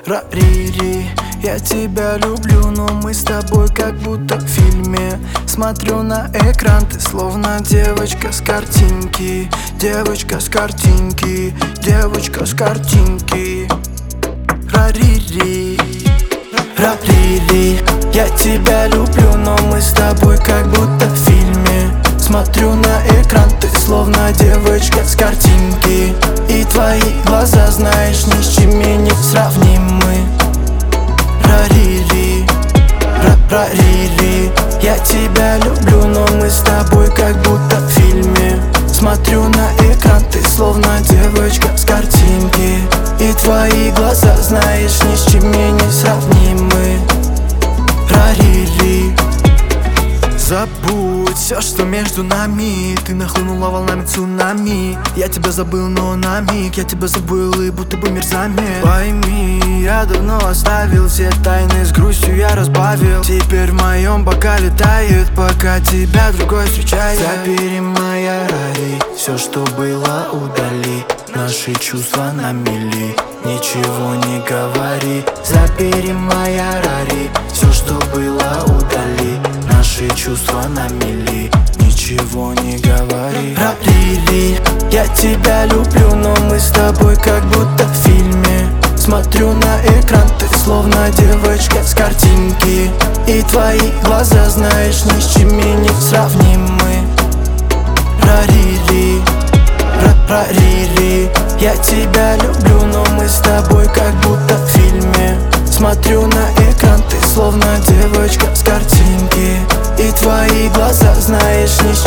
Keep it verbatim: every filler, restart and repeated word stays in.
Ра-ри-ри, я тебя люблю, но мы с тобой как будто в фильме. Смотрю на экран, ты словно девочка с картинки. Девочка с картинки, девочка с картинки. Ра-ри-ри, ра-ри-ри, я тебя люблю, но мы с тобой как будто в фильме. Смотрю на экран, ты словно девочка с картинки. И твои глаза, знаешь, ни с чем не сравнимы. Ра-ри-ри, ра-ри-ри, я тебя люблю, но мы с тобой как будто в фильме. Смотрю на экран, ты словно девочка с картинки. И твои глаза, знаешь, ни с чем не сравнимы. Ра-ри-ри. Забудь все, что между нами. Ты нахлынула волнами цунами. Я тебя забыл, но на миг я тебя забыл, и будто бы мир замер. Пойми, я давно оставил все тайны, с грустью я разбавил. Теперь в моем бокале тает, пока тебя другой встречает. Забери, моя рари, все, что было, удали. Наши чувства на мели, ничего не говори. Забери, моя рари, все, что было, удали. Наши чувства на мели, ничего не говори. Ра-ри-ри, я тебя люблю, но мы с тобой как будто в фильме. Смотрю на экран, ты словно девочка с картинки. И твои глаза, знаешь, ни с чем не сравнимы. Ра-ри-ри, ра-ри-ри, я тебя люблю, но мы с тобой как будто в фильме. Смотрю на экран, ты словно девочка с картинки. И твои глаза, знаешь, ни с